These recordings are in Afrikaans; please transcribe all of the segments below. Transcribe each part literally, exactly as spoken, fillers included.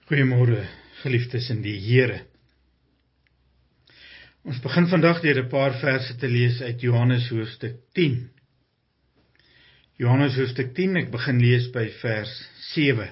Goeiemôre, geliefdes in die Here. Ons begin vandag deur 'n paar verse te lees uit Johannes hoofstuk tien. Johannes hoofstuk tien, ek begin lees by vers sewe.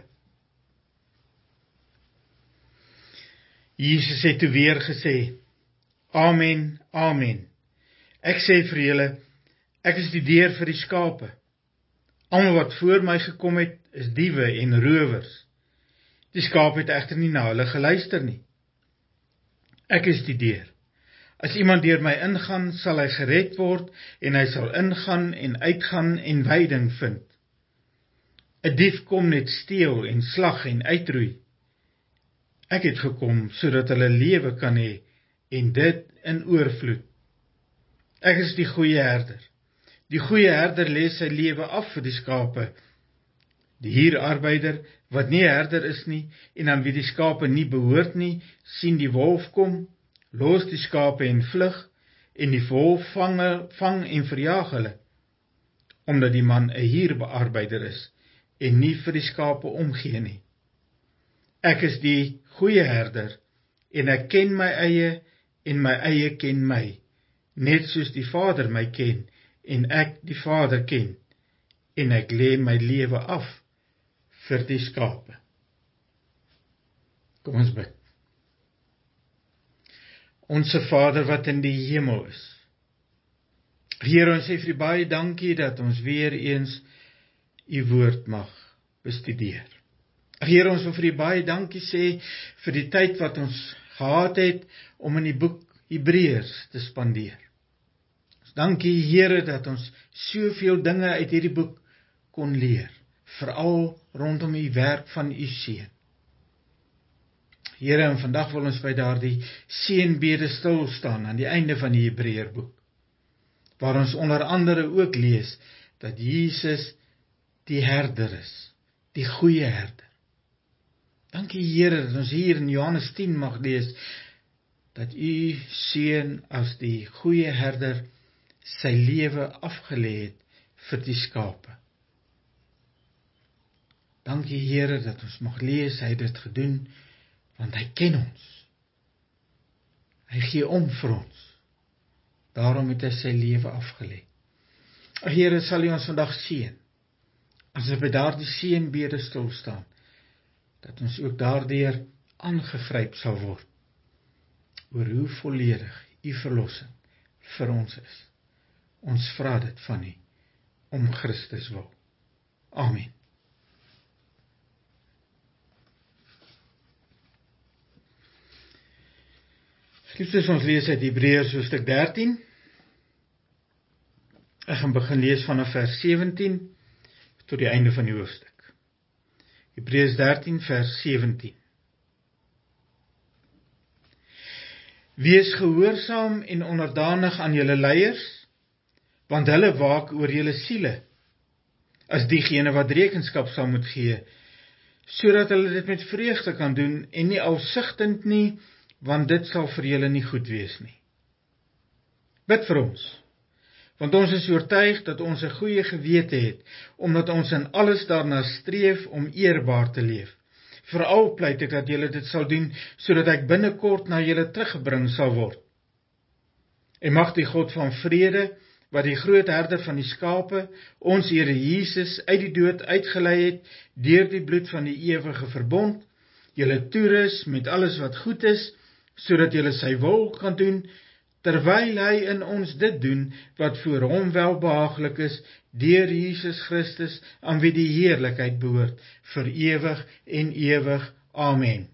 Jesus het toe weer gesê, Amen, Amen. Ek sê vir julle, ek is die deur vir die skape. Almal wat voor my gekom het, is diewe en rowers. Die skaap het egter nie na hulle geluister nie. Ek is die deur. As iemand deur my ingaan, sal hy gered word, en hy sal ingaan en uitgaan en weiding vind. 'n Dief kom net steel en slag en uitroei. Ek het gekom, sodat hulle lewe kan hê, en dit in oorvloed. Ek is die goeie herder. Die goeie herder lê sy lewe af vir die skape. Die huurarbeider, wat nie herder is nie, en aan wie die skape nie behoort nie, sien die wolf kom, los die skape en vlug, en die wolf vang, vang en verjaag hulle, omdat die man 'n huurarbeider is, en nie vir die skape omgee nie. Ek is die goeie herder, en ek ken my eie, en my eie ken my, net soos die Vader my ken, en ek die Vader ken, en ek lê my lewe af vir die skape. Kom ons bid. Onse Vader wat in die hemel is. Here, ons sê vir U baie dankie dat ons weer eens U woord mag bestudeer. Here, ons wil vir U baie dankie sê vir die tyd wat ons gehad het om in die boek Hebreërs te spandeer. Ons dankie Here dat ons soveel dinge uit hierdie boek kon leer, veral rondom U werk van U Seun. Here, en vandag wil ons by daardie seënbede stil staan aan die einde van die Hebreërboek, waar ons onder andere ook lees dat Jesus die herder is, die goeie herder. Dankie Here dat ons hier in Johannes tien mag lees dat U Seun as die goeie herder sy lewe afgelê het vir die skape. Dankie Here dat ons mag lees, hy het dit gedoen, want hy ken ons. Hy gee om vir ons. Daarom het hy sy lewe afgelê. Here, sal U ons vandag seën, as ons by daardie seënbede stil staan, dat ons ook daardeur aangegryp sal word, oor hoe volledig U verlossing vir ons is. Ons vra dit van U, om Christus wil. Amen. Geliefdes, ons lees uit Hebreërs hoofstuk dertien. Ek gaan begin lees vanaf vers sewentien tot die einde van die hoofstuk. Hebreërs dertien vers sewentien. Wees gehoorsaam en onderdanig aan julle leiers, want hulle waak oor julle siele, as diegene wat rekenskap sal moet gee, sodat hulle dit met vreugde kan doen en nie alsigtend nie, want dit sal vir julle nie goed wees nie. Bid vir ons, want ons is oortuig dat ons 'n goeie gewete het, omdat ons in alles daarna streef om eerbaar te leef. Veral pleit ek dat julle dit sal doen, sodat ek binnekort na julle teruggebring sal word. En mag die God van vrede, wat die groot herder van die skape, ons Here Jesus uit die dood uitgelei het, deur die bloed van die ewige verbond, julle toerus met alles wat goed is, sodat julle sy wil kan doen, terwyl hy in ons dit doen, wat voor hom welbehaaglik is, deur Jesus Christus, aan wie die heerlikheid behoort, vir ewig en ewig. Amen.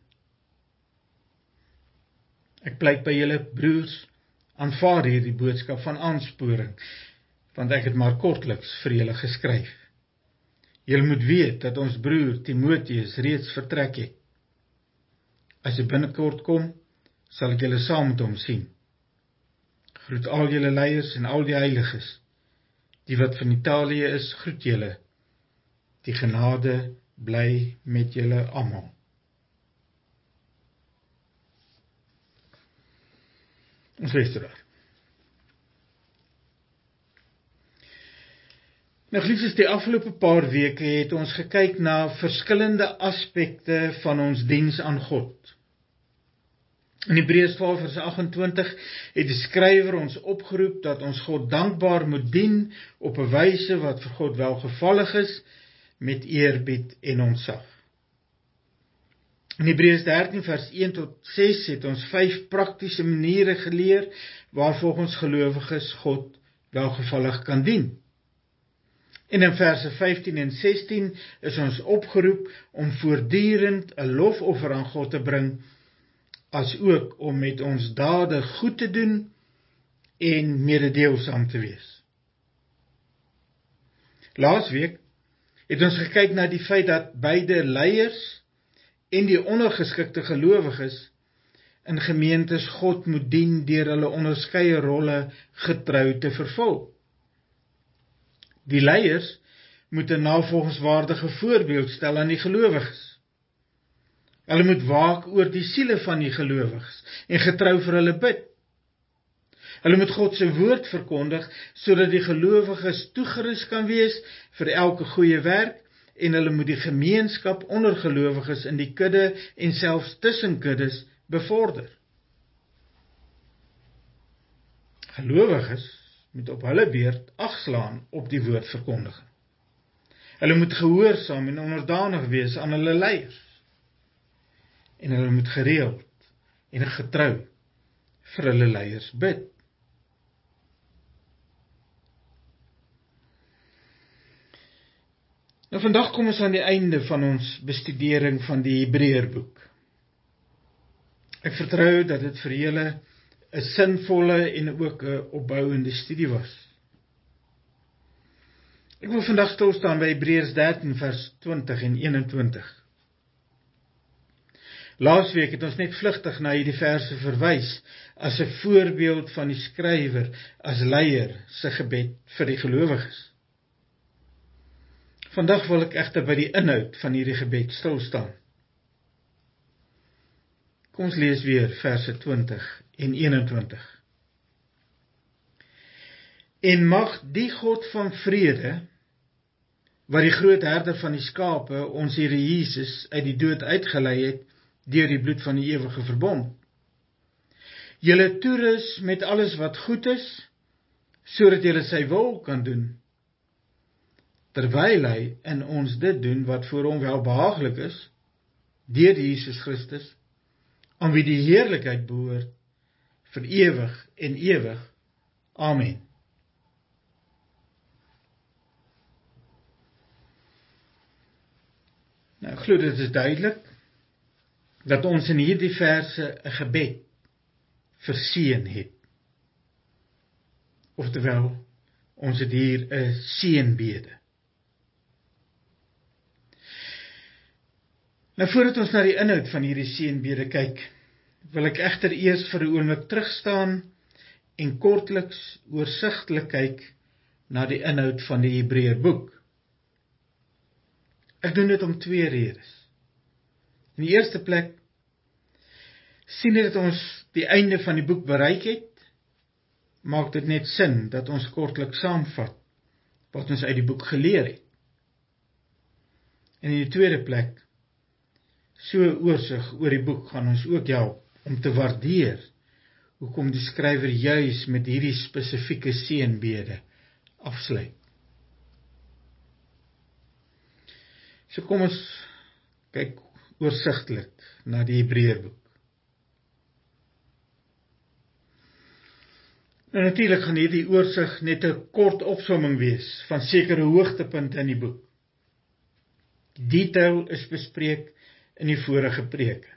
Ek pleit by julle broers, aanvaar hierdie boodskap van aansporing, want ek het maar kortliks vir julle geskryf. Julle moet weet dat ons broer Timoteus reeds vertrek het. As hy binnekort kom, sal ek julle saam met hom sien. Groet al julle leiers en al die heiliges. Die wat van Italië is, groet julle. Die genade bly met julle almal. Ons lees daar. Nou geliefdes, die afgelope paar weke het ons gekyk na verskillende aspekte van ons diens aan God. In Hebreërs twaalf vers agt-en-twintig het die skrywer ons opgeroep dat ons God dankbaar moet dien op 'n wyse wat vir God welgevallig is, met eerbied en ontzag. In Hebreërs dertien vers een tot ses het ons vyf praktiese maniere geleer waar volgens gelowiges God welgevallig kan dien. En in verse vyftien en sestien is ons opgeroep om voortdurend 'n lofoffer aan God te bring, as ook om met ons dade goed te doen en mededeelsaam te wees. Laasweek het ons gekyk na die feit dat beide leiers en die ondergeskikte gelowiges in gemeentes God moet dien deur hulle onderskeie rolle getrou te vervul. Die leiers moet 'n navolgingswaardige voorbeeld stel aan die gelowiges. Hulle moet waak oor die siele van die gelowiges en getrou vir hulle bid. Hulle moet God se woord verkondig sodat die gelowiges toegerus kan wees vir elke goeie werk, en hulle moet die gemeenskap onder gelowiges in die kudde en selfs tussen kuddes bevorder. Gelowiges moet op hulle beurt agslaan op die woordverkondiging. Hulle moet gehoorsaam en onderdanig wees aan hulle leiers. En hulle moet gereeld en getrou vir hulle leiers bid. Nou vandag kom ons aan die einde van ons bestudering van die Hebreërboek. Ek vertrou dat dit vir julle 'n sinvolle en ook 'n opbouende studie was. Ek wil vandag stil staan by Hebreërs dertien vers twintig en eenentwintig. Laasweek het ons net vlugtig na hierdie verse verwys as 'n voorbeeld van die skrywer as leier se gebed vir die gelowiges. Vandag wil ek egter by die inhoud van hierdie gebed stil staan. Kom ons lees weer verse twintig en eenentwintig. En mag die God van vrede, wat die groot herder van die skape, ons Here Jesus uit die dood uitgelei het deur die bloed van die ewige verbond, julle toerus met alles wat goed is, sodat julle sy wil kan doen, terwyl hy in ons dit doen wat voor hom welbehaaglik is, deur Jesus Christus, aan wie die heerlikheid behoort vir ewig en ewig. Amen. Nou, ek glo dit is duidelik dat ons in hierdie verse 'n gebed vir seën het. Oftewel, ons het hier 'n seënbede. Nou, voordat ons na die inhoud van hierdie seënbede kyk, wil ek egter eers vir 'n oomblik terugstaan en kortliks oorsigtelik kyk na die inhoud van die Hebreërboek. Ek doen dit om twee redes. In die eerste plek sien dit dat ons die einde van die boek bereik het, maak dit net sin dat ons kortliks saamvat wat ons uit die boek geleer het. En in die tweede plek, so 'n oorsig oor die boek gaan ons ook help om te waardeer hoekom die skrywer juis met hierdie spesifieke seënbede afsluit. So kom ons kyk oorsigtelik na die Hebreërboek. Nou natuurlik gaan hierdie oorsig net 'n kort opsomming wees van sekere hoogtepunte in die boek. Die detail is bespreek in die vorige preke.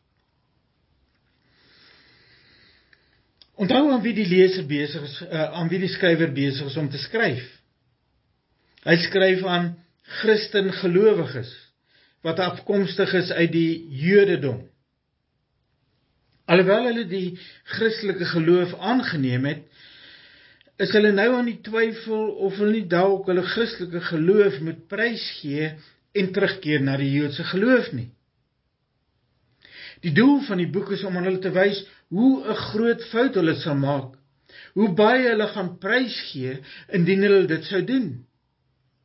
Onthou aan wie die leser besig is, uh, aan wie die skrywer besig is om te skryf. Hy skryf aan Christen gelowiges wat afkomstig is uit die Jodendom. Alhoewel hulle die Christelike geloof aangeneem het, is hulle nou aan die twyfel of hulle nie dalk hulle Christelike geloof moet prysgee en terugkeer na die Joodse geloof nie. Die doel van die boek is om aan hulle te wys hoe 'n groot fout hulle sal maak, hoe baie hulle gaan prysgee indien hulle dit sou doen.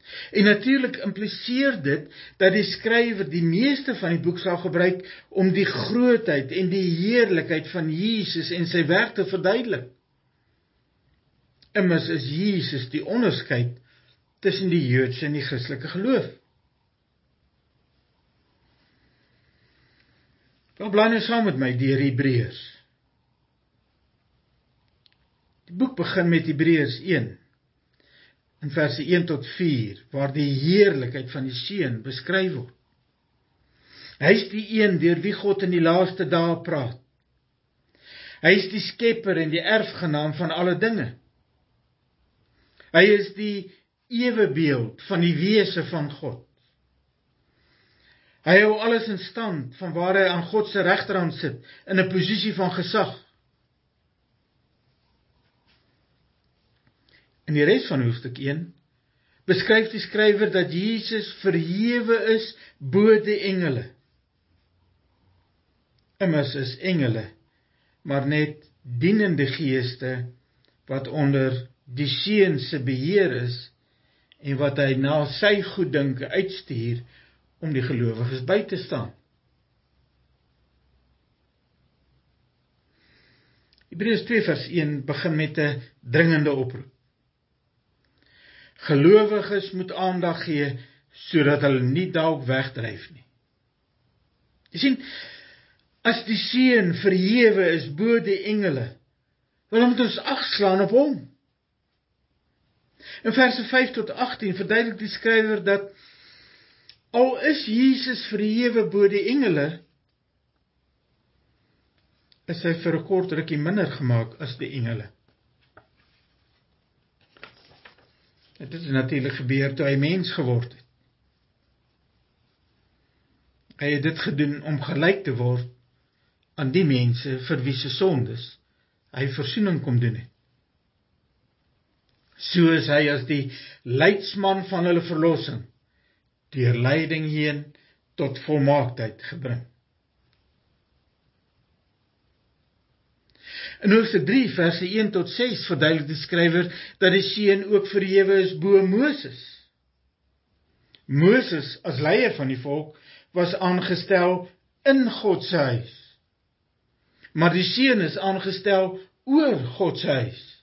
En natuurlik impliseer dit dat die skrywer die meeste van die boek sal gebruik om die grootheid en die heerlikheid van Jesus en sy werk te verduidelik. Immers is Jesus die onderskeid tussen die Joodse en die Christelike geloof. Wel, blaai nou saam met my deur Hebreërs. Die boek begin met Hebreërs een, in verse een tot vier, waar die heerlikheid van die Seun beskryf word. Hy is die een deur wie God in die laaste dae praat. Hy is die skepper en die erfgenaam van alle dinge. Hy is die ewebeeld van die wese van God. Hy hou alles in stand van waar hy aan God se regterhand sit, in 'n posisie van gesag. In die res van hoofstuk een beskryf die skrywer dat Jesus verhewe is bo die engele. Immers is engele maar net dienende geeste wat onder die Seun se beheer is en wat hy na sy goeddinke uitstuur om die gelowiges by te staan. Hebreërs twee vers een begin met 'n dringende oproep. Gelowiges moet aandag gee sodat hulle nie dalk wegdryf nie. Jy sien, as die Seun verhewe is bo die engele, wil moet ons ag slaan op hom. In verse vyf tot agtien verduidelik die skrywer dat al is Jesus verhewe bo die engele, is hy vir 'n kort rukkie minder gemaak as die engele. Dit het natuurlik gebeur toe hy mens geword het. Hy het dit gedoen om gelyk te word aan die mense vir wie se sondes hy versoening kom doen het. So is hy as die leidsman van hulle verlossing deur lyding heen tot volmaaktheid gebring. In hoofstuk drie verse een tot ses verduidelik die skrywer dat die Seun ook verhewe is bo Moses. Moses as leier van die volk was aangestel in God se huis. Maar die Seun is aangestel oor God se huis.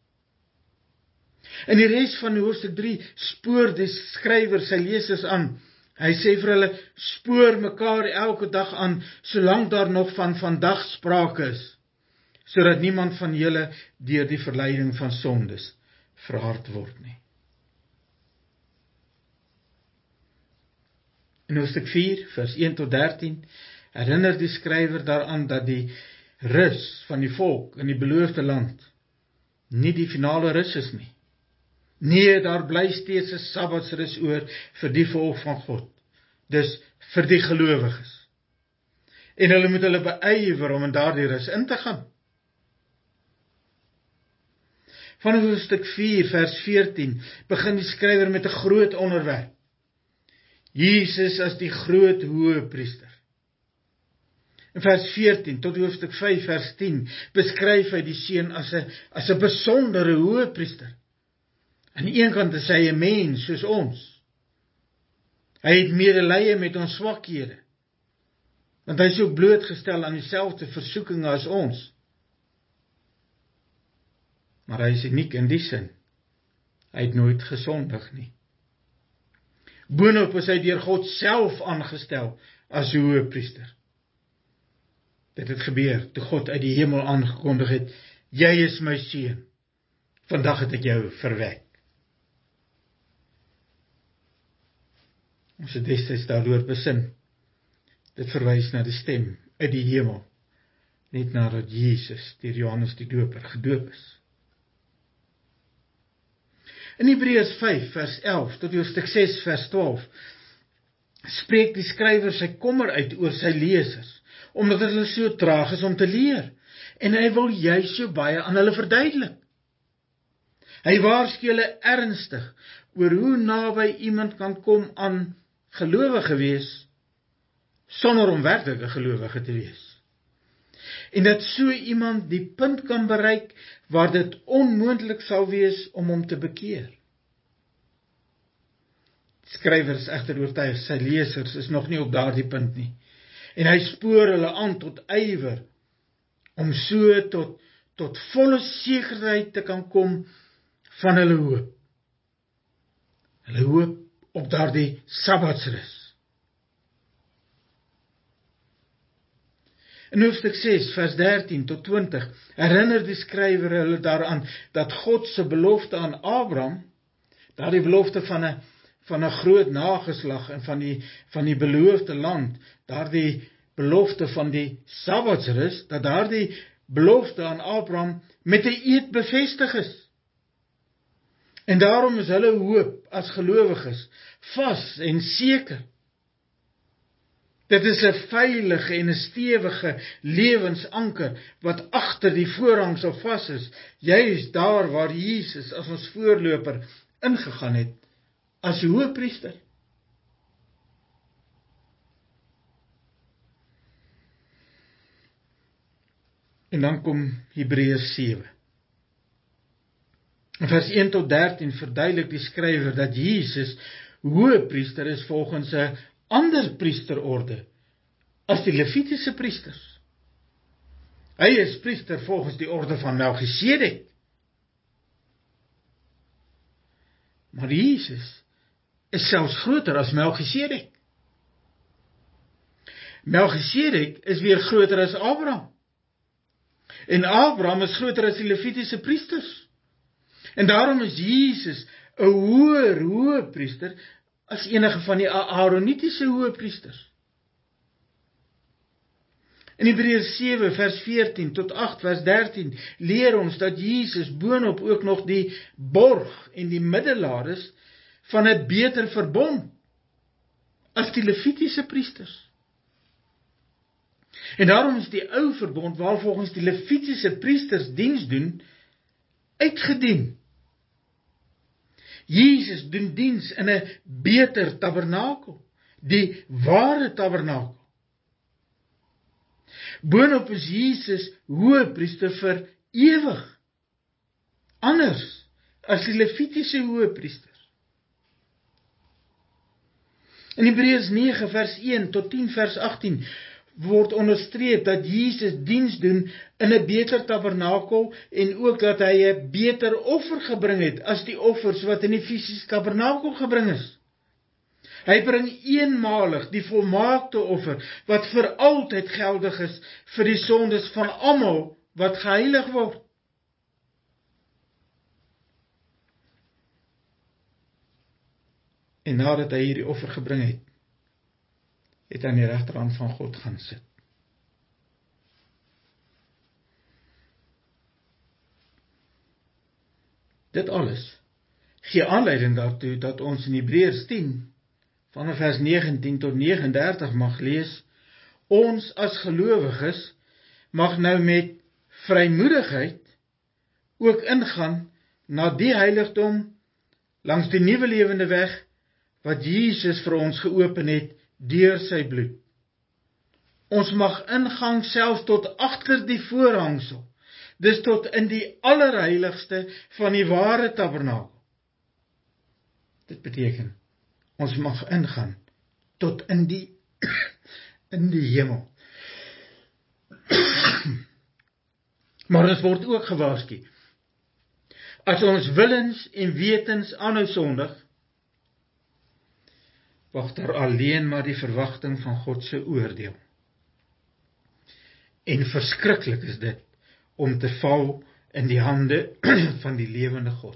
In die res van hoofstuk drie spoor die skrywer sy lesers aan. Hy sê vir hulle, spoor mekaar elke dag aan, solank daar nog van vandag sprake is, sodat niemand van julle deur die verleiding van sondes verhard word nie. In hoofstuk vier, vers een tot dertien, herinner die skrywer daaraan dat die rus van die volk in die beloofde land nie die finale rus is nie. Nee, daar bly steeds 'n Sabbatsrus oor vir die volk van God, dus vir die gelowiges. En hulle moet hulle beywer om in daardie rus in te gaan. Van hoofstuk vier, vers veertien, begin die skrywer met 'n groot onderwerp. Jesus as die groot hoëpriester. In vers veertien tot hoofstuk vyf, vers tien, beskryf hy die Seun as 'n as 'n besondere hoëpriester. Aan die een kant is hy 'n mens soos ons. Hy het medelee met ons swakhede, want hy is ook blootgestel aan dieselfde versoekinge as ons. Maar hy is uniek in die sin. Hy het nooit gesondig nie. Boonop is hy deur God self aangestel as hoëpriester. Dit het gebeur toe God uit die hemel aangekondig het, jy is my Seun, vandag het ek jou verwek. Ons het destyds daaroor besin. Dit verwys na die stem uit die hemel, net nadat Jesus deur Johannes die Doper gedoop is. In Hebreërs vyf vers elf tot hoofstuk ses vers twaalf spreek die skrywer sy kommer uit oor sy lesers, omdat hulle so traag is om te leer, en hy wil juis so baie aan hulle verduidelik. Hy waarsku hulle ernstig oor hoe naby iemand kan kom aan gelowige wees, sonder om werklik 'n gelowige te wees. En dat so iemand die punt kan bereik waar dit onmoontlik sal wees om hom te bekeer. skrywer is egter oortuig, sy lesers is nog nie op daardie punt nie. En hy spoor hulle aan tot ywer, om so tot, tot volle sekerheid te kan kom van hulle hoop. Hulle hoop op daardie Sabbatsrus. In hoofstuk ses, vers dertien tot twintig, herinner die skrywer hulle daaraan dat God se belofte aan Abraham, daardie belofte van 'n van 'n groot nageslag en van die van die beloofde land, daardie belofte van die Sabbatsrus, dat daardie belofte aan Abraham met 'n eed bevestig is. En daarom is hulle hoop as gelowiges vas en seker. Dit is 'n veilige en 'n stewige lewensanker wat agter die voorhangsel vas is, juis daar waar Jesus as ons voorloper ingegaan het as hoëpriester. En dan kom Hebreërs sewe. In vers een tot dertien verduidelik die skrywer dat Jesus hoëpriester is volgens 'n ander priesterorde as die Levitiese priesters. Hy is priester volgens die orde van Melchisedek. Maar Jesus is selfs groter as Melchisedek. Melchisedek is weer groter as Abraham. En Abraham is groter as die Levitiese priesters. En daarom is Jesus 'n hoër hoëpriester as enige van die Aaronitiese hoëpriesters. In Hebreërs sewe vers veertien tot agt vers dertien leer ons dat Jesus boonop ook nog die borg en die middelaar is van 'n beter verbond as die Levitiese priesters. En daarom is die ou verbond waar volgens die Levitiese priesters diens doen uitgedien. Jesus doen diens in 'n beter tabernakel, die ware tabernakel. Boonop is Jesus hoëpriester vir ewig, anders as die Levitiese hoëpriesters. In Hebreërs nege vers een tot tien vers agtien word onderstreep dat Jesus diens doen in 'n beter tabernakel en ook dat hy 'n beter offer gebring het as die offers wat in die fisiese tabernakel gebring is. Hy bring eenmalig die volmaakte offer wat vir altyd geldig is vir die sondes van almal wat geheilig word. En nadat hy hierdie offer gebring het, het hy aan die regterhand van God gaan sit. Dit alles gee aanleiding daartoe dat ons in Hebreërs tien van vers negentien tot vyf nege dertig mag lees, ons as gelowiges mag nou met vrymoedigheid ook ingaan na die heiligdom langs die nuwe lewende weg wat Jesus vir ons geopen het deur sy bloed. Ons mag ingang selfs tot agter die voorhangsel, dus tot in die allerheiligste van die ware tabernakel. Dit beteken, ons mag ingaan tot in die, in die hemel. Maar ons word ook gewaarsku, as ons willens en wetens aanhou sondig, wag daar alleen maar die verwagting van God se oordeel. En verskriklik is dit om te val in die hande van die lewende God.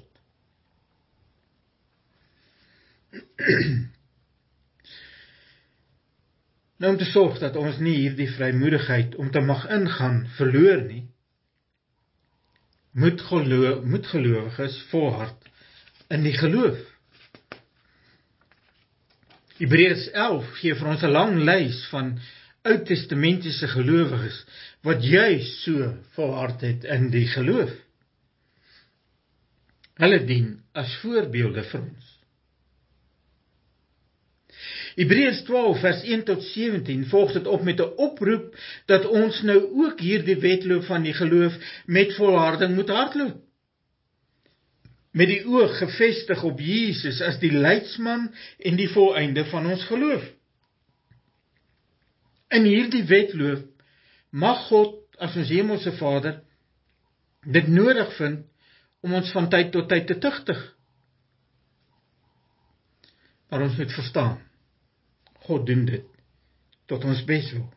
Nou om te sorg dat ons nie hierdie vrymoedigheid om te mag ingaan verloor nie, moet geloof, moet gelowiges volhard in die geloof. Hebreërs elf gee vir ons 'n lang lys van Oud-testamentiese gelowiges wat juis so volhard het in die geloof. Hulle dien as voorbeelde vir ons. Hebreërs twaalf vers een tot sewentien volg dit op met 'n oproep dat ons nou ook hierdie wedloop van die geloof met volharding moet hardloop. met die oog gefestig op Jesus as die leidsman en die volëinde van ons geloof. In hierdie wedloop mag God, as ons hemelse Vader, dit nodig vind om ons van tyd tot tyd te tugtig. Maar ons moet verstaan, God doen dit tot ons beswil.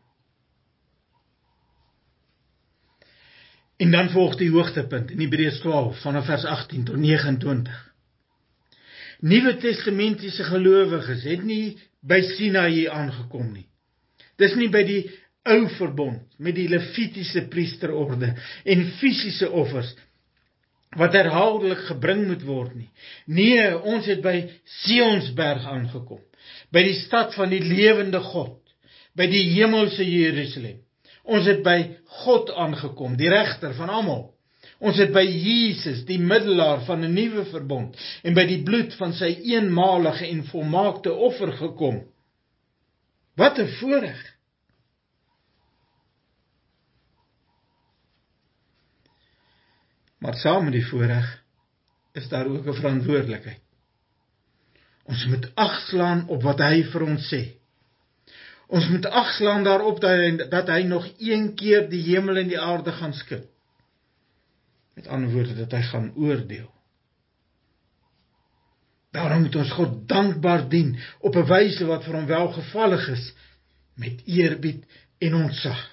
En dan volg die hoogtepunt in Hebreërs twaalf, vanaf vers agttien tot negenentwintig. Nuwe Testamentiese gelowiges het nie by Sinaï aangekom nie. Dis nie by die ou verbond met die Levitiese priesterorde en fisiese offers wat herhaaldelik gebring moet word nie. Nee, ons het by Sionsberg aangekom, by die stad van die lewende God, by die hemelse Jerusalem. Ons het by God aangekom, die regter van almal. Ons het by Jesus, die middelaar van 'n nuwe verbond, en by die bloed van sy eenmalige en volmaakte offer gekom. Wat 'n voorreg! Maar saam met die voorreg is daar ook 'n verantwoordelikheid. Ons moet agslaan op wat hy vir ons sê. Ons moet agslaan daarop dat hy, dat hy nog een keer die hemel en die aarde gaan skud. Met ander woorde, dat hy gaan oordeel. Daarom moet ons God dankbaar dien op 'n wyse wat vir hom welgevallig is, met eerbied en ontzag.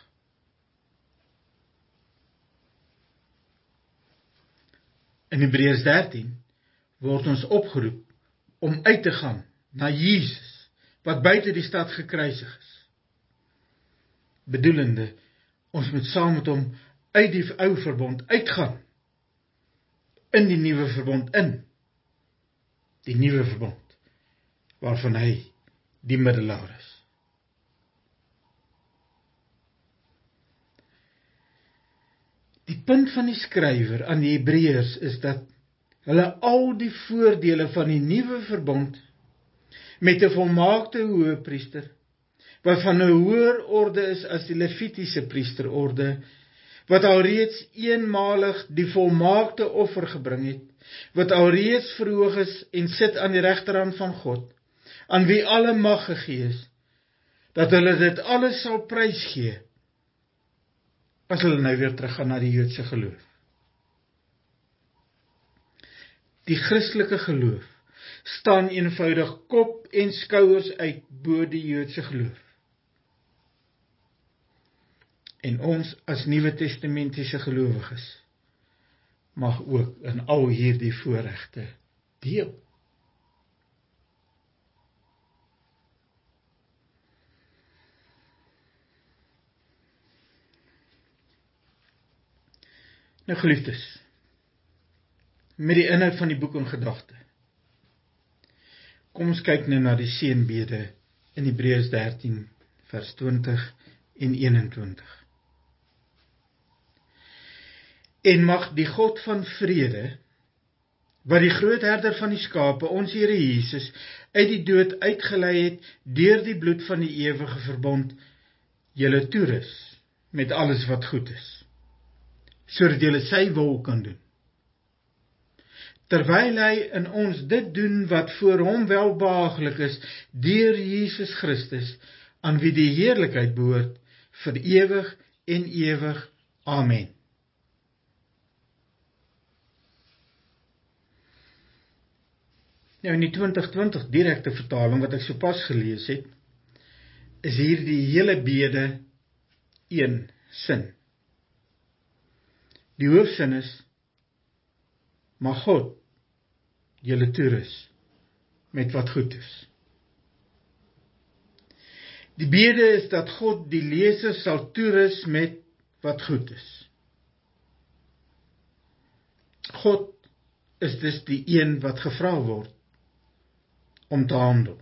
In Hebreërs dertien word ons opgeroep om uit te gaan na Jesus, wat buite die stad gekruisig is. Bedoelende, ons moet saam met hom uit die ou verbond uitgaan, in die nuwe verbond in, die nuwe verbond, waarvan hy die middelaar is. Die punt van die skrywer aan die Hebreërs is dat hulle al die voordele van die nuwe verbond met 'n volmaakte hoëpriester, wat van 'n hoër orde is as die Levitiese priesterorde, wat alreeds eenmalig die volmaakte offer gebring het, wat alreeds verhoog is en sit aan die regterhand van God, aan wie alle mag gegee is, dat hulle dit alles sal prysgee, as hulle nou weer teruggaan na die Joodse geloof. Die Christelike geloof staan eenvoudig kop en skouers uit bo die Joodse geloof. En ons as Nuwe Testamentiese gelowiges mag ook in al hierdie voorregte deel. Nou geliefdes, met die inhoud van die boek in gedagte, kom ons kyk nou na die seënbede in Hebreërs dertien vers twintig en eenentwintig. En mag die God van vrede, wat die groot herder van die skape, ons Here Jesus, uit die dood uitgelei het deur die bloed van die ewige verbond, julle toerus met alles wat goed is, sodat julle sy wil kan doen. Terwyl hy in ons dit doen wat voor hom welbehaaglik is, deur Jesus Christus, aan wie die heerlikheid behoort, vir ewig en ewig. Amen. Nou in die twintig twintig direkte vertaling wat ek sopas gelees het, is hier die hele bede een sin. Die hoofsin is, mag God julle toerus met wat goed is. Die bede is dat God die leser sal toerus met wat goed is. God is dus die een wat gevra word om te handel,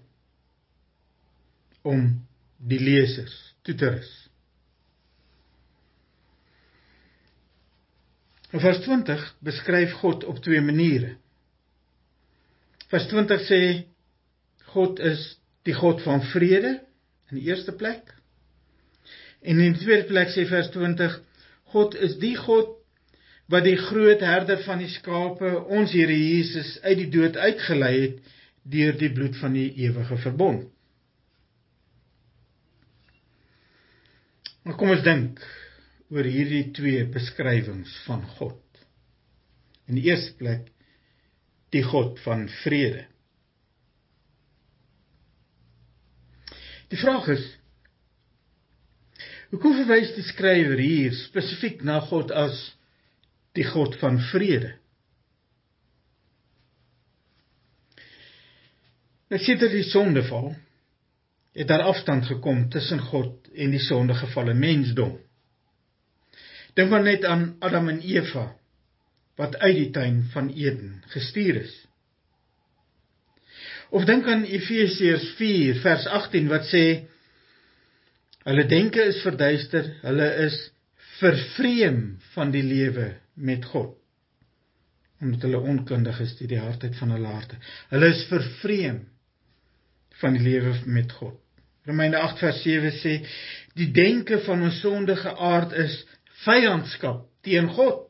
om die lesers toe te rus. Vers twintig beskryf God op twee maniere. Vers twintig sê, God is die God van vrede, in die eerste plek. En in die tweede plek sê vers twintig, God is die God wat die groot herder van die skape, ons Here Jesus, uit die dood uitgelei het, deur die bloed van die ewige verbond. Maar kom ons dink oor hierdie twee beskrywings van God. In die eerste plek, die God van vrede. Die vraag is, hoekom verwys die skrywer hier spesifiek na God as die God van vrede? Nou sedert die sondeval, het daar afstand gekom tussen God en die sondegevalle mensdom. Dink maar net aan Adam en Eva, wat uit die tuin van Eden gestuur is. Of dink aan Efesiërs vier vers agttien wat sê, hulle denke is verduister, hulle is vervreem van die lewe met God. Omdat hulle onkundig is deur die hardheid van hulle harte. Hulle is vervreem van die lewe met God. Romeine agt vers sewe sê, die denke van ons sondige aard is vyandskap teen God.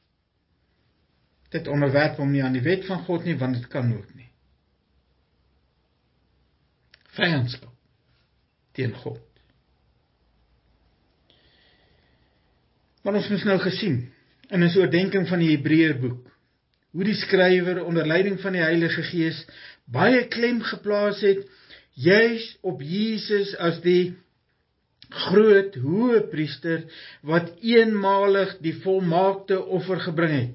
Dit onderwerp hom nie aan die wet van God nie, want dit kan ook nie. Vyandskap teen God. Maar ons moes nou gesien, in ons oordenking van die Hebreërboek, hoe die skrywer onder leiding van die Heilige Gees baie klem geplaas het, juis op Jesus as die groot hoëpriester, wat eenmalig die volmaakte offer gebring het.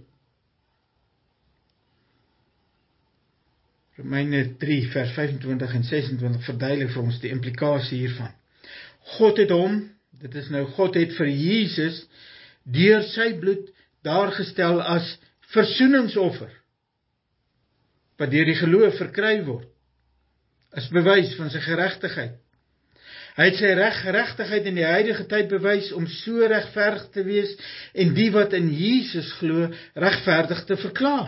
Romeine drie vers vyfentwintig en sesentwintig verduidelik vir ons die implikasie hiervan. God het hom, dit is nou God het vir Jesus, deur sy bloed daargestel as versoeningsoffer, wat deur die geloof verkry word, as bewys van sy geregtigheid. Hy het sy reg, geregtigheid in die huidige tyd bewys om so regverdig te wees en die wat in Jesus glo, regverdig te verklaar.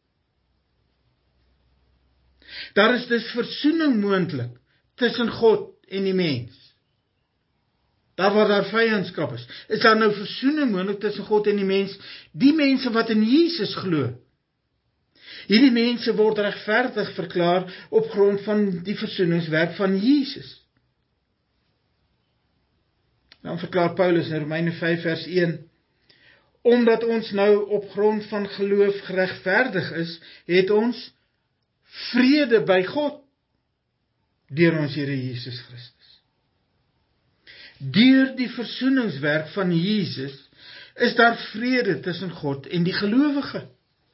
Daar is dus versoening moontlik tussen God en die mens. Daar waar daar vyandskap is, is daar nou versoening moontlik tussen God en die mens, die mense wat in Jesus glo. Hierdie mense word regverdig verklaar op grond van die versoeningswerk van Jesus. Dan verklaar Paulus in Romeine vyf vers een, omdat ons nou op grond van geloof geregverdig is, het ons vrede by God, deur ons Here Jesus Christus. Deur die versoeningswerk van Jesus, is daar vrede tussen God en die gelowige.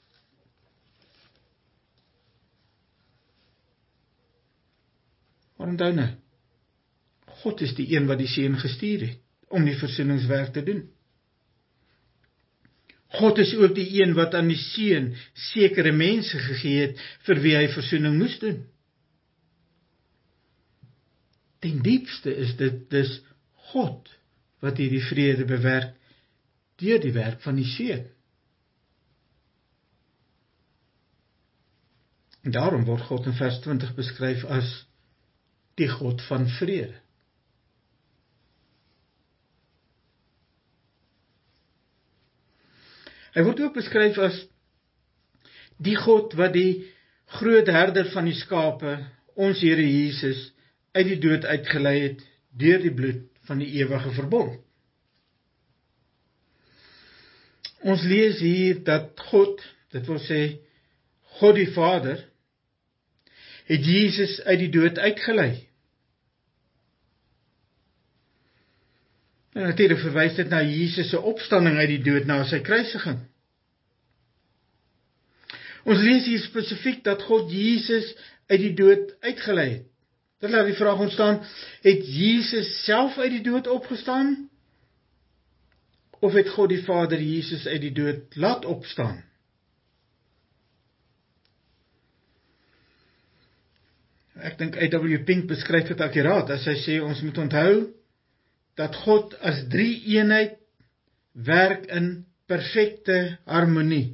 Maar onthou nou, God is die een wat die Seun gestuur het, om die versoeningswerk te doen. God is ook die een wat aan die Seun sekere mense gegee het, vir wie hy versoening moes doen. Ten diepste is dit dus God, wat hierdie vrede bewerk, deur die werk van die Seun. En daarom word God in vers twintig beskryf as die God van vrede. Hy word ook beskryf as die God wat die groot herder van die skape, ons Here Jesus, uit die dood uitgelei het, deur die bloed van die ewige verbond. Ons lees hier dat God, dit wil sê, God die Vader, het Jesus uit die dood uitgelei. En natuurlik verwys dit na Jesus se opstanding uit die dood na sy kruisiging. Ons lees hier spesifiek dat God Jesus uit die dood uitgelei het. Dit laat die vraag ontstaan, het Jesus self uit die dood opgestaan? Of het God die Vader Jesus uit die dood laat opstaan? Ek dink A W Pink beskryf dit akkuraat as hy sê ons moet onthou dat God as drie eenheid werk in perfekte harmonie.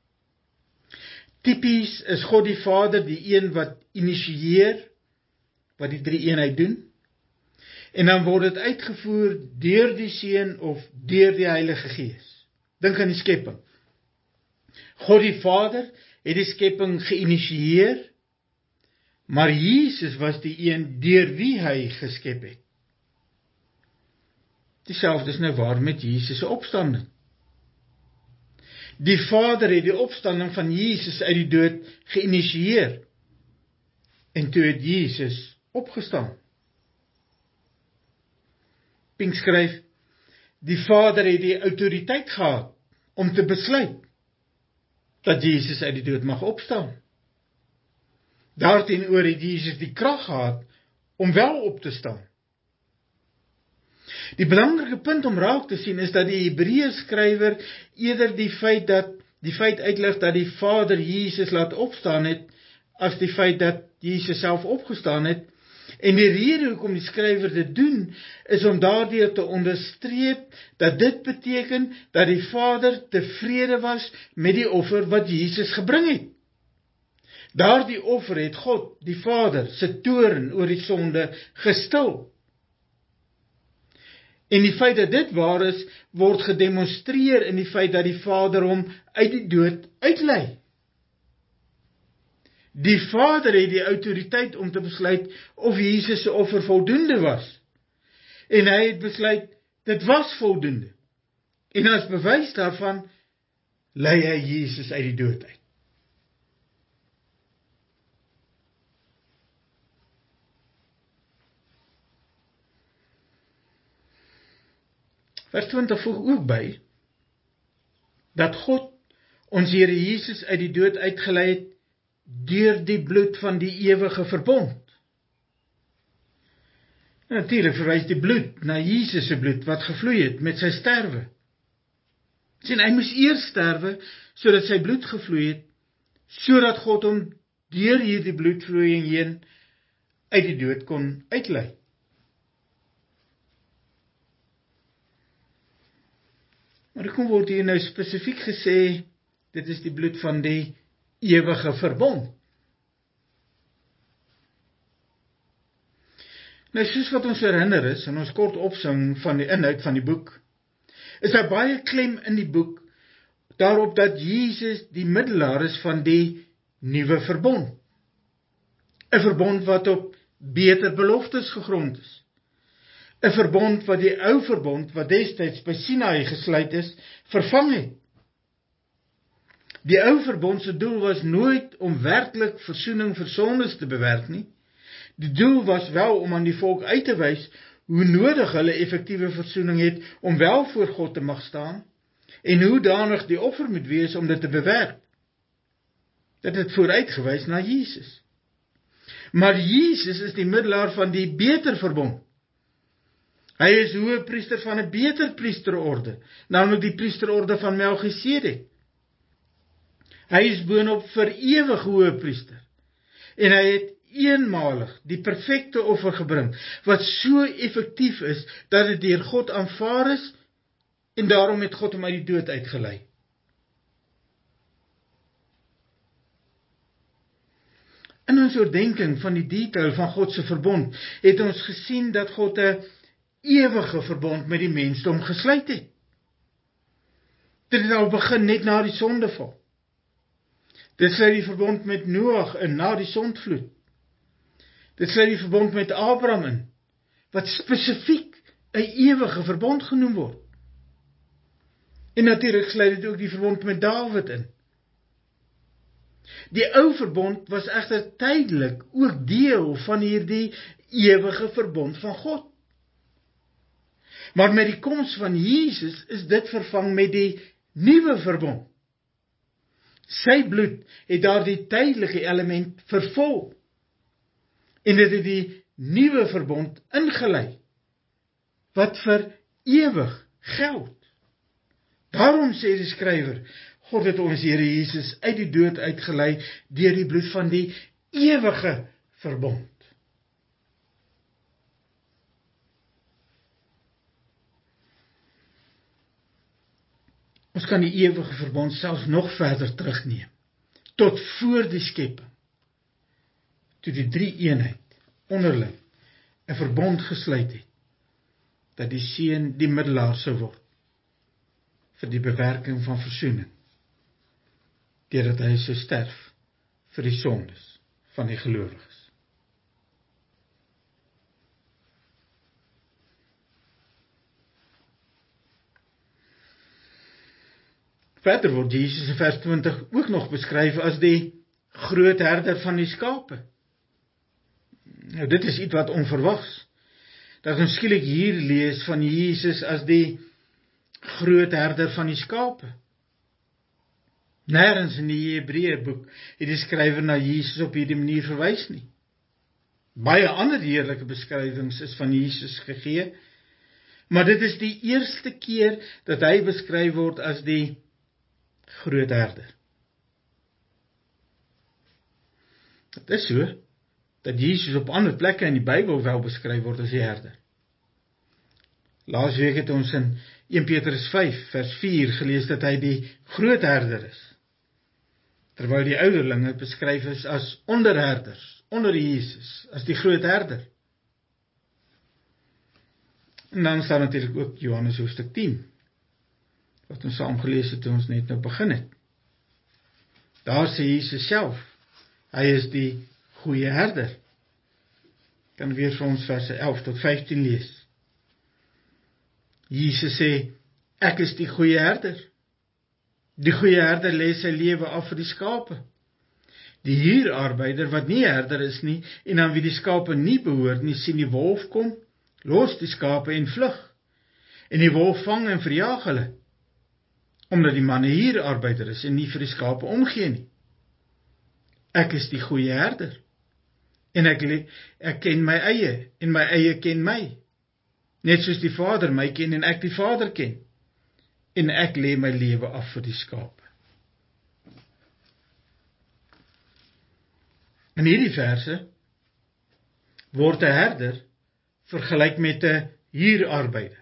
Tipies is God die Vader die een wat initieer, wat die drie eenheid doen, en dan word dit uitgevoer deur die Seun of deur die Heilige Gees. Dink aan die skepping. God die Vader het die skepping geïnisieer, maar Jesus was die een deur wie hy geskep het. Dieselfde is nou waar met Jesus se opstanding. Die Vader het die opstanding van Jesus uit die dood geïnisieer, en toe het Jesus opgestaan. Pink skryf, die Vader het die autoriteit gehad om te besluit dat Jesus uit die dood mag opstaan. Daarteenoor het Jesus die krag gehad om wel op te staan. Die belangrike punt om raak te sien is dat die Hebreërs skrywer eerder die feit dat die feit uitlig dat die Vader Jesus laat opstaan het, as die feit dat Jesus self opgestaan het. En die rede hoekom die skrywer dit doen, is om daardeur te onderstreep dat dit beteken dat die Vader tevrede was met die offer wat Jesus gebring het. Daardie offer het God, die Vader, se toorn oor die sonde gestil. En die feit dat dit waar is, word gedemonstreer in die feit dat die Vader hom uit die dood uitlei. Die Vader het die autoriteit om te besluit of Jesus se offer voldoende was. En hy het besluit, dit was voldoende. En as bewys daarvan, lei hy Jesus uit die dood uit. Vers twintig voeg ook by, dat God ons Here Jesus uit die dood uitgelei het, deur die bloed van die ewige verbond. Natuurlik verwys die bloed na Jesus se bloed wat gevloei het met sy sterwe. Sien, hy moes eers sterwe sodat sy bloed gevloei het, sodat God hom deur hierdie bloedvloeiing heen uit die dood kon uitlei. Maar hoekom word hier nou spesifiek gesê, dit is die bloed van die ewige verbond? Nou, soos wat ons herinner is, in ons kort opsomming van die inhoud van die boek, is daar baie klem in die boek, daarop dat Jesus die middelaar is van die nuwe verbond. 'n Verbond wat op beter beloftes gegrond is. 'n Verbond wat die ou verbond, wat destyds by Sinaï gesluit is, vervang het. Die ou verbond se doel was nooit om werklik versoening vir sondes te bewerk nie. Die doel was wel om aan die volk uit te wys hoe nodig hulle effektiewe versoening het om wel voor God te mag staan, en hoe danig die offer moet wees om dit te bewerk. Dit het vooruitgewys na Jesus. Maar Jesus is die middelaar van die beter verbond. Hy is hoëpriester van 'n beter priesterorde, naamlik die priesterorde van Melchisedek. Hy is boonop vir ewig hoëpriester, en hy het eenmalig die perfekte offer gebring, wat so effektief is, dat dit deur God aanvaar is, en daarom het God hom uit die dood uitgelei. In ons oordenking van die detail van God se verbond, het ons gesien dat God 'n ewige verbond met die mensdom gesluit het. Dit het al begin net na die sondeval. Dit sluit die verbond met Noag in na die sondvloed. Dit sluit die verbond met Abraham in, wat spesifiek 'n ewige verbond genoem word. En natuurlik sluit dit ook die verbond met Dawid in. Die ou verbond was egter tydelik ook deel van hierdie ewige verbond van God. Maar met die koms van Jesus is dit vervang met die nuwe verbond. Sy bloed het daardie tydelike element vervul, en dit het die nuwe verbond ingelei, wat vir ewig geld. Daarom sê die skrywer, God het ons Here Jesus uit die dood uitgelei deur die bloed van die ewige verbond. Ons kan die ewige verbond selfs nog verder terugneem, tot voor die skepping, toe die drie eenheid onderling 'n verbond gesluit het, dat die Seun die middelaar sou word vir die bewerking van versoening. deurdat hy sou sterf vir die sondes van die gelowiges. Verder word Jesus in vers twintig ook nog beskryf as die groot herder van die skape. Nou, dit is iets wat onverwags, dat ons skielik hier lees van Jesus as die groot herder van die skape. Nêrens in die Hebreërboek het die skrywer na Jesus op hierdie manier verwys nie. Baie ander heerlike beskrywings is van Jesus gegee, maar dit is die eerste keer dat hy beskryf word as die groot herder. Het is so, dat Jesus op ander plekke in die Bybel wel beskryf word as die herder. Laasweek het ons in Eerste Petrus vyf vers vier gelees dat hy die groot herder is, terwyl die ouderlinge beskryf is as onderherders, onder Jesus, as die groot herder. En dan staan natuurlik ook Johannes hoofstuk tien, wat ons saam gelees het toe ons net nou begin het. Daar sê Jesus self, hy is die goeie herder. Ek kan weer vir ons verse elf tot vyftien lees. Jesus sê, ek is die goeie herder. Die goeie herder lê sy lewe af vir die skape. Die huurarbeider wat nie herder is nie, en aan wie die skape nie behoort nie, sien die wolf kom, los die skape en vlug. En die wolf vang en verjaag hulle, omdat die man 'n huurarbeider is en nie vir die skape omgee nie. Ek is die goeie herder, en ek, ek ken my eie, en my eie ken my. Net soos die Vader my ken en ek die Vader ken. En ek lê my lewe af vir die skape. In hierdie verse word 'n herder vergelyk met 'n huurarbeider.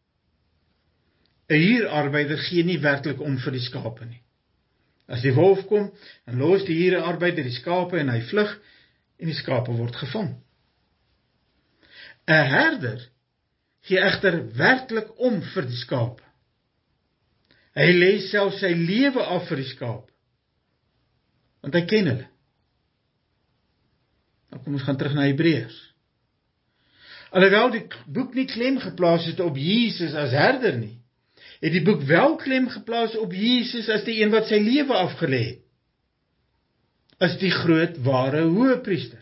'n Huurarbeider gee nie werklik om vir die skape nie. As die wolf kom, dan los die huurarbeider die skape en hy vlug en die skape word gevang. 'n Herder gee egter werklik om vir die skape. Hy lê self sy lewe af vir die skape, want hy ken hulle. Nou kom ons gaan terug na Hebreërs. Alhoewel die boek nie klem geplaas het op Jesus as herder nie, het die boek wel klem geplaas op Jesus as die een wat sy lewe afgelê het, as die groot ware hoëpriester.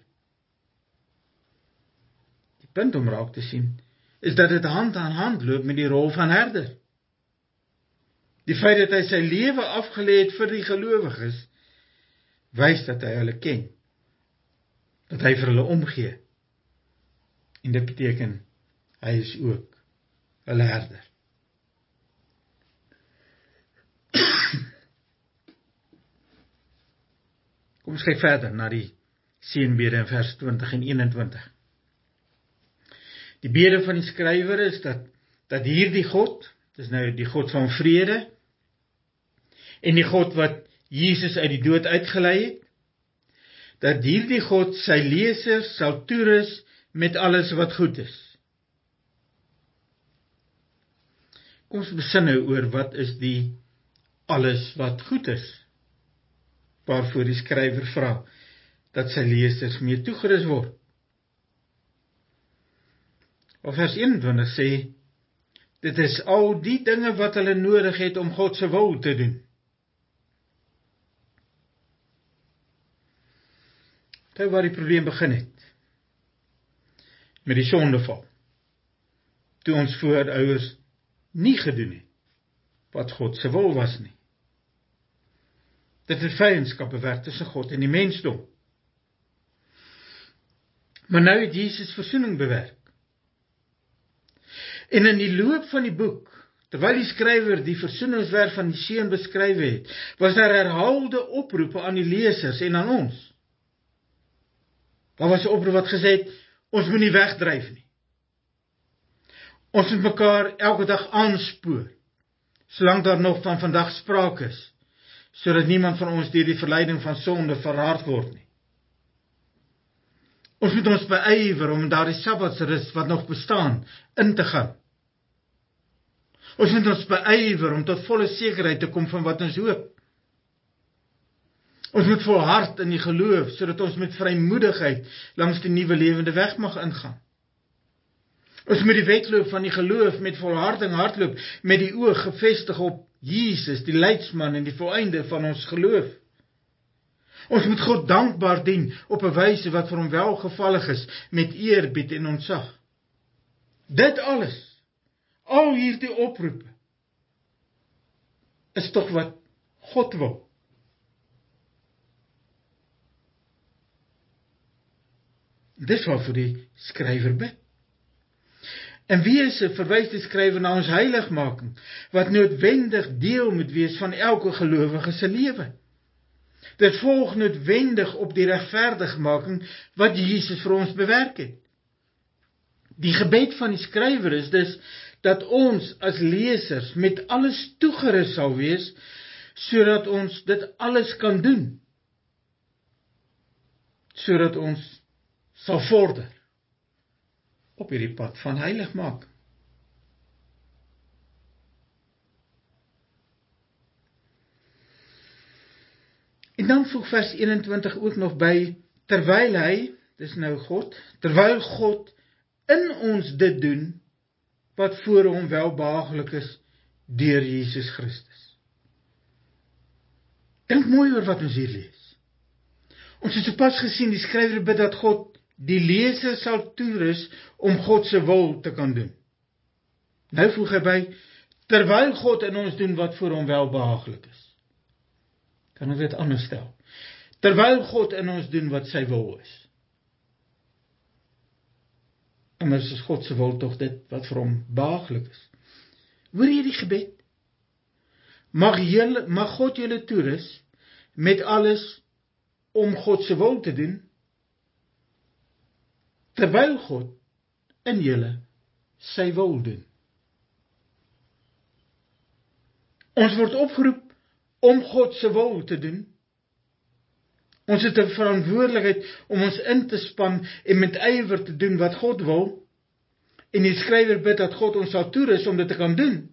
Die punt om raak te sien, is dat dit hand aan hand loop met die rol van herder. Die feit dat hy sy lewe afgelê het vir die gelowiges, wys dat hy hulle ken, dat hy vir hulle omgee, en dit beteken, hy is ook hulle herder. Kom ons kyk verder na die seënbede in vers twintig en eenentwintig. Die bede van die skrywer is dat, dat hierdie God, dis nou die God van vrede, en die God wat Jesus uit die dood uitgelei het, dat hierdie God sy lesers sal toerus met alles wat goed is. Kom ons besin nou oor wat is die alles wat goed is, waarvoor die skrywer vra, dat sy lesers mee toegerus word. Of vers eenentwintig sê, dit is al die dinge wat hulle nodig het om God se wil te doen. Toe waar die probleem begin het, met die sondeval, toe ons voorouders nie gedoen het, wat God se wil was nie. Dit het vyandskap bewerk tussen God en die mensdom. Maar nou het Jesus versoening bewerk. En in die loop van die boek, terwyl die skrywer die versoeningswerk van die Seun beskryf het, was daar herhaalde oproepe aan die lesers en aan ons. Daar was 'n oproep wat gesê het, ons moet nie wegdryf nie. Ons moet mekaar elke dag aanspoor, solank daar nog van vandag sprake is, sodat niemand van ons deur die verleiding van sonde verhard word nie. Ons moet ons beywer om daardie Sabbatsrus wat nog bestaan, in te gaan. Ons moet ons beywer om tot volle sekerheid te kom van wat ons hoop. Ons moet volhard in die geloof, sodat ons met vrymoedigheid langs die nuwe lewende weg mag ingaan. Ons moet die wedloop van die geloof met volharding hardloop, met die oog gefestig op Jesus, die leidsman en die volëinder van ons geloof. Ons moet God dankbaar dien op 'n wyse wat vir hom welgevallig is, met eerbied en ontzag. Dit alles, al hierdie oproepe, is tog wat God wil. Dis waarvoor die skrywer bid. In wese verwys die skrywer na ons heiligmaking, wat noodwendig deel moet wees van elke gelowige se lewe. Dit volg noodwendig op die regverdigmaking wat Jesus vir ons bewerk het. Die gebed van die skrywer is dus dat ons as lesers met alles toegerus sal wees, sodat ons dit alles kan doen, sodat ons sal vorder op hierdie pad van heiligmaking. En dan voeg vers eenentwintig ook nog by, terwyl hy, dis nou God, terwyl God in ons dit doen, wat voor hom welbehaaglik is, deur Jesus Christus. Dink mooi oor wat ons hier lees. Ons het sopas gesien, die skrywer bid dat God die leser sal toerus om God se wil te kan doen. Nou voeg hy by, terwyl God in ons doen wat voor hom welbehaaglik is. Kan ons dit anders stel? Terwyl God in ons doen wat sy wil is. Immers is God se wil tog dit wat vir hom behaaglik is. Hoor jy die gebed? Mag, jylle, mag God julle toerus met alles om God se wil te doen, terwyl God in julle sy wil doen. Ons word opgeroep om God se wil te doen. Ons het 'n verantwoordelikheid om ons in te span en met ywer te doen wat God wil, en die skrywer bid dat God ons sal toerus om dit te kan doen.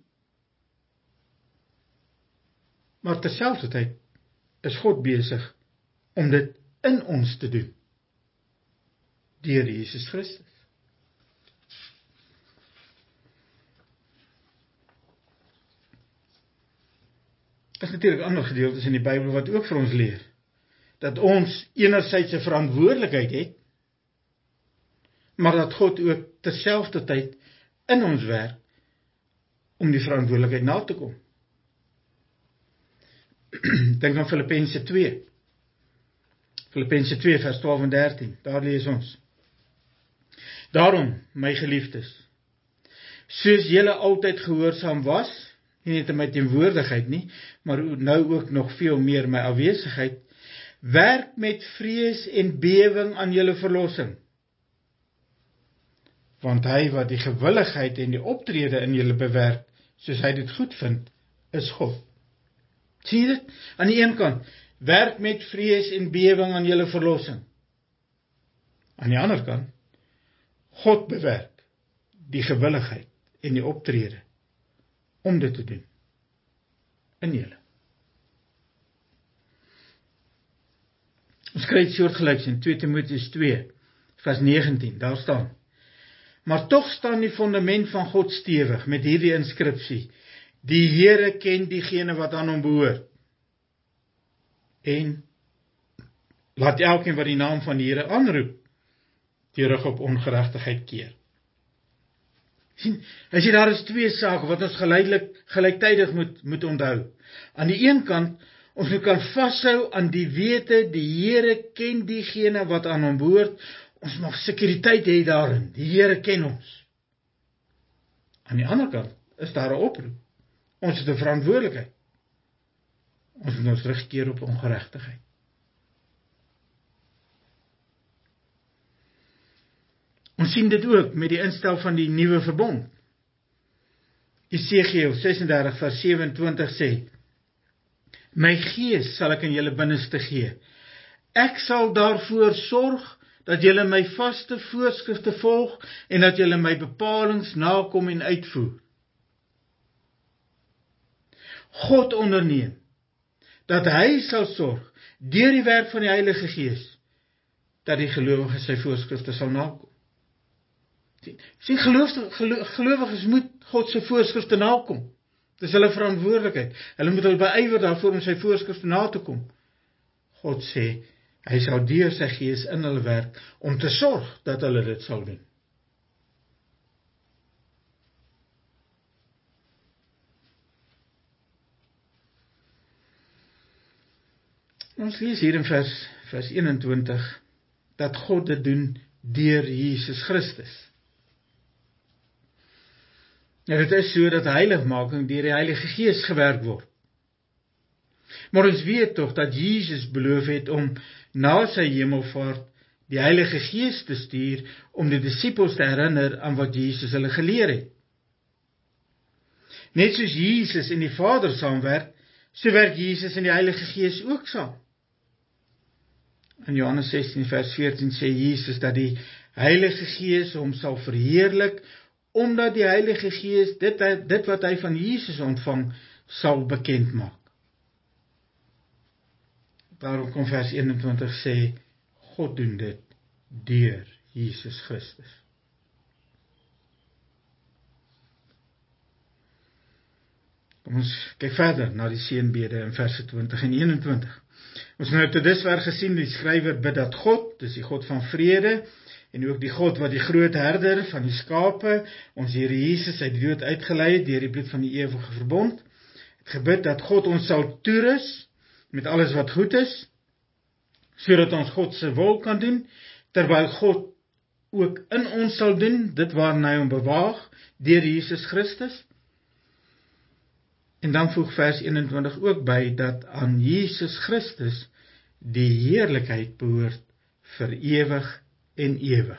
Maar terselfdertyd is God besig om dit in ons te doen, deur Jesus Christus. Daar is natuurlik ander gedeeltes in die Bybel wat ook vir ons leer, dat ons enerzijds 'n verantwoordelikheid het, maar dat God ook terselfdertyd in ons werk om die verantwoordelikheid na te kom. Denk aan Filippense twee. Filippense twee vers twaalf en dertien, daar lees ons. Daarom, my geliefdes, soos julle altyd gehoorsaam was, nie net in my teenwoordigheid nie, maar nou ook nog veel meer my afwesigheid, werk met vrees en bewing aan julle verlossing. Want hy wat die gewilligheid en die optrede in julle bewerk, soos hy dit goed vind, is God. Sien jy dit? Aan die een kant, werk met vrees en bewing aan julle verlossing. Aan die ander kant, God bewerk die gewilligheid en die optrede om dit te doen in julle. Ons kry iets soortgelyks in twee Timoteus twee vers negentien, daar staan: maar tog staan die fundament van God stewig met hierdie inskripsie: die Here ken diegene wat aan hom behoort. En laat elkeen wat die naam van die Here aanroep, die rug op ongeregtigheid keer. Sien, as jy daar is twee sake wat ons geleidelik, gelyktydig moet, moet onthou. Aan die een kant, ons moet kan vashou aan die wete, die Here ken diegene wat aan hom behoort. Ons mag sekuriteit hê daarin, die Here ken ons. Aan die ander kant is daar 'n oproep. Ons het 'n verantwoordelikheid. Ons moet ons terugkeer op ongeregtigheid. Ons sien dit ook met die instel van die nuwe verbond. Jesegiel sesendertig vers sewe-en-twintig sê: my gees sal ek in julle binneste gee. Ek sal daarvoor sorg dat julle my vaste voorskrifte volg en dat julle my bepalings nakom en uitvoer. God onderneem dat hy sal sorg deur die werk van die Heilige Gees, dat die gelowige sy voorskrifte sal nakom. Sien, sien geloofs- gelo- gelowiges moet God se voorskrifte nakom. Dis hulle verantwoordelikheid. Hulle moet hulle beywer daarvoor om sy voorskrifte na te kom. God sê, hy sal deur sy Gees in hulle werk, om te sorg dat hulle dit sal doen. Ons lees hier in vers, vers eenentwintig, dat God dit doen deur Jesus Christus. Ja, dit is so dat heiligmaking deur die Heilige Gees gewerk word. Maar ons weet tog dat Jesus beloof het om na sy hemelvaart die Heilige Gees te stuur om die disippels te herinner aan wat Jesus hulle geleer het. Net soos Jesus en die Vader saamwerk, so werk Jesus en die Heilige Gees ook saam. In Johannes sestien vers veertien sê Jesus dat die Heilige Gees hom sal verheerlik, omdat die Heilige Gees dit, dit wat hy van Jesus ontvang, sal bekend maak. Daarom kom vers eenentwintig sê, God doen dit deur Jesus Christus. Kom ons kyk verder na die seënbede in verse twintig en eenentwintig. Ons nou tot dusver gesien, die skrywer bid dat God, dis die God van vrede, en ook die God wat die groot herder van die skape, ons Here Jesus uit die dood uitgelei het deur die bloed van die ewige verbond, het gebid dat God ons sal toerus met alles wat goed is, sodat ons God se wil kan doen, terwyl God ook in ons sal doen, dit waarna hy hom bewaag, deur Jesus Christus. En dan voeg vers eenentwintig ook by, dat aan Jesus Christus die heerlikheid behoort vir ewig en ewig.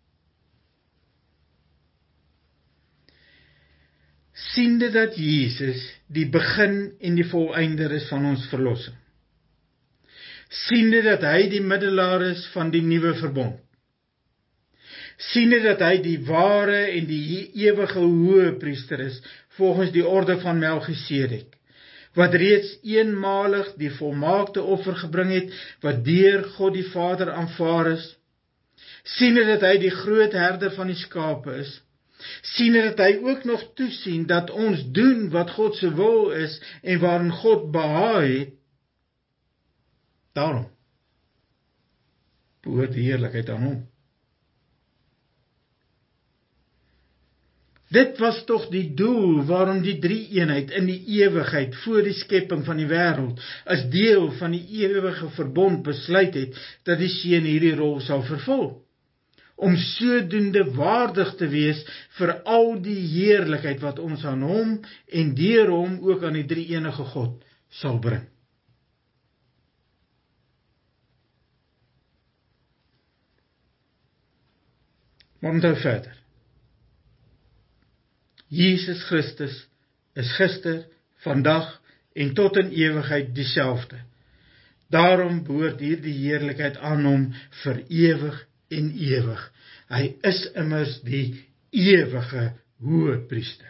Siende dat Jesus die begin en die volëinder is van ons verlossing. Siende dat hy die middelaar is van die nuwe verbond. Siende dat hy die ware en die ewige hoëpriester is, volgens die orde van Melchisedek, wat reeds eenmalig die volmaakte offer gebring het, wat deur God die Vader aanvaar is. Siende dat hy die groot herder van die skape is. Siende dat hy ook nog toesien dat ons doen wat God se wil is en waarin God behaag het. Daarom behoort die heerlikheid aan hom. Dit was tog die doel waarom die drie-eenheid in die ewigheid voor die skepping van die wêreld as deel van die ewige verbond besluit het dat die Seun hierdie rol sal vervul, om sodoende waardig te wees vir al die heerlikheid wat ons aan hom en deur hom ook aan die drie-enige God sal bring. Maar onthou verder. Jesus Christus is gister, vandag en tot in ewigheid dieselfde. Daarom behoort hierdie heerlikheid aan hom vir ewig en ewig. Hy is immers die ewige hoëpriester.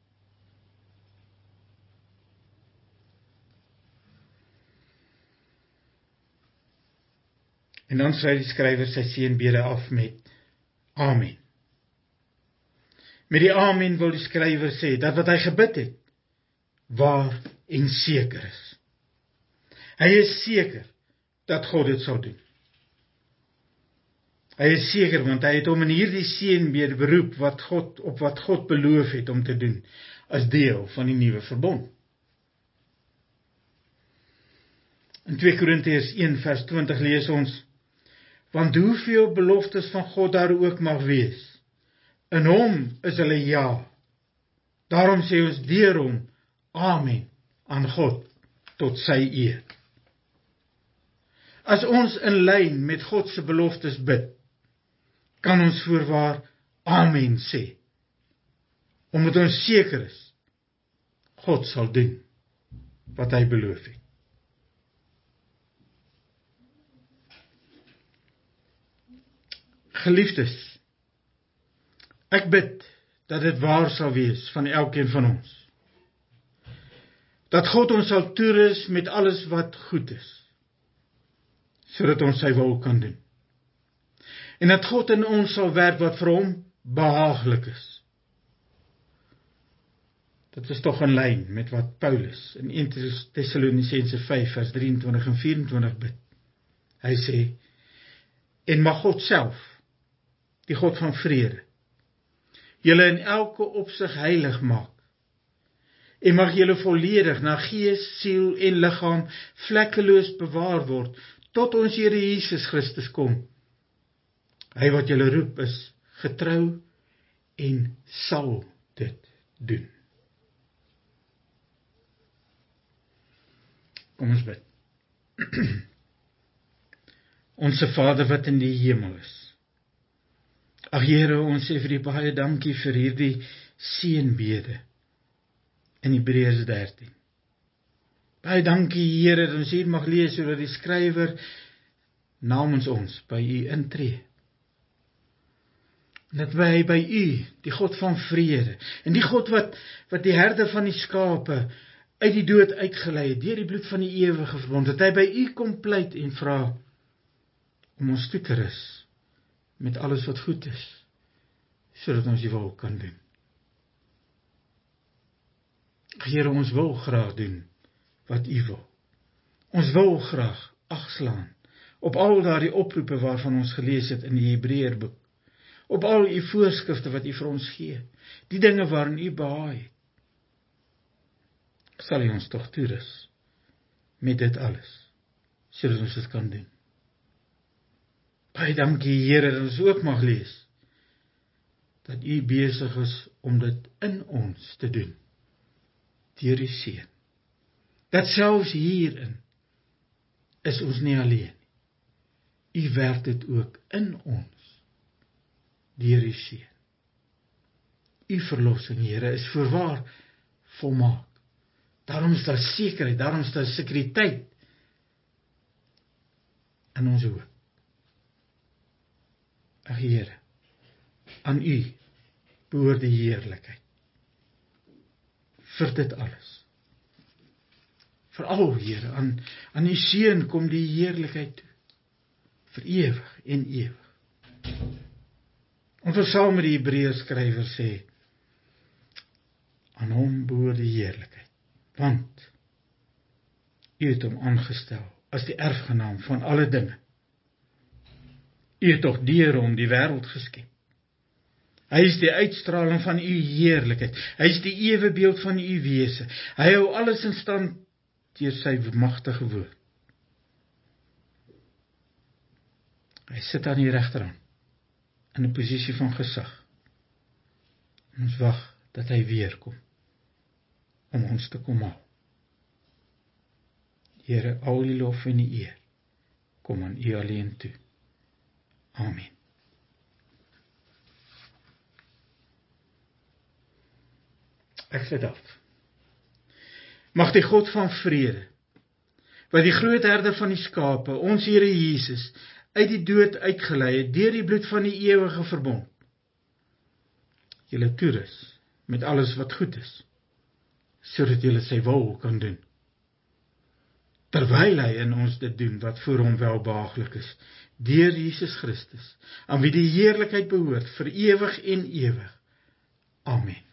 En dan sluit die skrywer sy seënbede af met Amen. Met die Amen wil die skrywer sê, dat wat hy gebid het, waar en seker is. Hy is seker, dat God dit sal doen. Hy is seker, want hy het hom in hierdie seënbede beroep, wat God, op wat God beloof het om te doen, as deel van die nuwe verbond. In twee Korintiërs een vers twintig lees ons, want hoeveel beloftes van God daar ook mag wees, in hom is hulle ja. Daarom sê ons deur hom, Amen, aan God, tot sy eer. As ons in lyn met God se beloftes bid, kan ons voorwaar Amen sê, omdat ons seker is, God sal doen, wat hy beloof het. Geliefdes, ek bid dat dit waar sal wees van elkeen van ons. Dat God ons sal toerus met alles wat goed is. sodat ons sy wil kan doen. En dat God in ons sal werk wat vir hom behaaglik is. Dit is tog in lyn met wat Paulus in eerste Tessalonisense vyf vers drieëntwintig en vyf-en-twintig bid. Hy sê, en mag God self, die God van vrede, julle in elke opsig heilig maak, en mag julle volledig na gees, siel en liggaam vlekkeloos bewaar word, tot ons Here Jesus Christus kom. Hy wat julle roep is getrou en sal dit doen. Kom ons bid. Onse Vader wat in die hemel is. Ag Here, ons sê vir U baie dankie vir hierdie seënbede in Hebreërs dertien. Baie dankie Here dat ons hier mag lees sodat die skrywer namens ons by U intree. Dat wij by U, die God van vrede, en die God wat, wat die herder van die skape uit die dood uitgelei het, deur die bloed van die ewige verbond, dat hy by U kom pleit en vra om ons toe te rus met alles wat goed is, sodat ons die wil kan doen. Here, ons wil graag doen wat U wil. Ons wil graag agslaan op al daardie oproepe waarvan ons gelees het in die Hebreërboek, op al U voorskrifte wat U vir ons gee, die dinge waarin U behaag het. Sal U ons tog toerus met dit alles, sodat ons dit kan doen. Baie dankie Here dat ons ook mag lees, dat U besig is om dit in ons te doen, deur U Seun. Dat selfs hierin is ons nie alleen. U werk dit ook in ons, deur U Seun. U verlossing, Here, is voorwaar volmaak. Daarom is daar sekerheid, daarom is daar sekuriteit in ons hoop. Ag Here, aan U behoort die heerlikheid. Vir dit alles. Veral, Here, aan, aan U Seun kom die heerlikheid toe. Vir ewig en ewig. Ons wil saam met die Hebreërs skrywer sê, aan hom behoort die heerlikheid. Want U het hom aangestel as die erfgenaam van alle dinge. U het tog deur hom die wêreld geskep. Hy is die uitstraling van U heerlikheid. Hy is die ewebeeld van U wese. Hy hou alles in stand deur sy magtige woord. Hy sit aan die regterhand in 'n posisie van gesag. En ons wag dat hy weer kom om ons te kom haal. Here, al die lof en die eer kom aan U alleen toe. Amen. Ek sluit af. Mag die God van vrede, wat die groot herder van die skape, ons Here Jesus, uit die dood uitgelei het, deur die bloed van die ewige verbond, julle toerus met alles wat goed is, sodat julle sy wil kan doen. Terwyl hy in ons dit doen, wat voor hom welbehaaglik is, deur Jesus Christus, aan wie die heerlikheid behoort, vir ewig en ewig. Amen.